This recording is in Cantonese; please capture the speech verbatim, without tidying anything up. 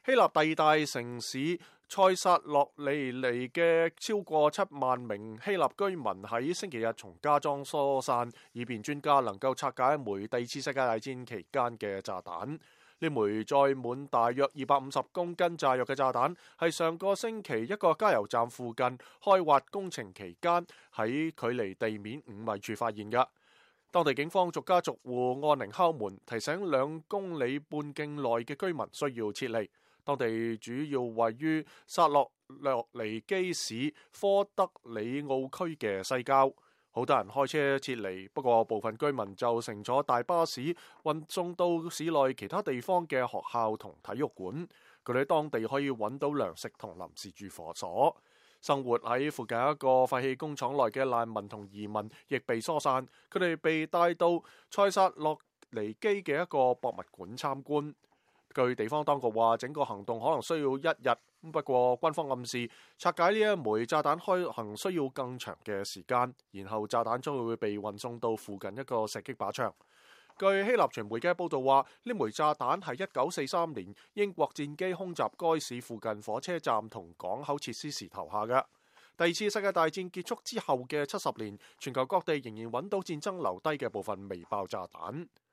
希臘第二大城市塞薩洛尼尼嘅超過七萬名希臘居民喺星期日從家中疏散，以便專家能夠拆解一枚第二次世界大戰期間嘅炸彈。呢枚載滿大約二百五十公斤炸藥嘅炸彈，係上個星期一個加油站附近開挖工程期間喺距離地面五米處發現嘅。當地警方逐家逐戶按鈴敲門，提醒兩公里半徑內嘅居民需要撤離。當地主要位於薩洛洛尼基市科德里奧區嘅西郊，好多人開車撤離，不過部分居民就乘坐大巴士運送到市內其他地方嘅學校同體育館，佢哋喺當地可以揾到糧食同臨時住火所。生活喺附近一個廢棄工廠內嘅難民同移民亦被疏散，佢哋被帶到塞薩洛尼基嘅一個博物館參觀。據地方當局話，整個行動可能需要一日，不過軍方暗示拆解呢一枚炸彈開行需要更長嘅時間，然後炸彈將會被運送到附近一個射擊靶場。據希臘傳媒嘅報道話，呢枚炸彈係一九四三年英國戰機空襲該市附近火車站同港口設施時投下嘅。第二次世界大戰結束之後嘅七十年，全球各地仍然揾到戰爭留低嘅部分未爆炸彈。